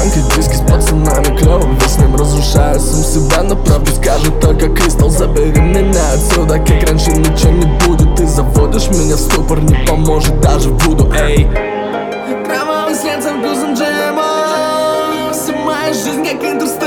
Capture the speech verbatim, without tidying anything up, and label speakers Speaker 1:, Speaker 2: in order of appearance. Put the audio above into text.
Speaker 1: фанки, диски с пацанами клёво. Весь мем разрушаю сам себя, но правду скажу только Кристалл. Забери меня отсюда, как раньше ничего не будет. Ты заводишь меня в ступор, не поможет даже Вуду, эй.
Speaker 2: Кровавый след со вкусом джема. Вся моя жизнь как интерстеллар.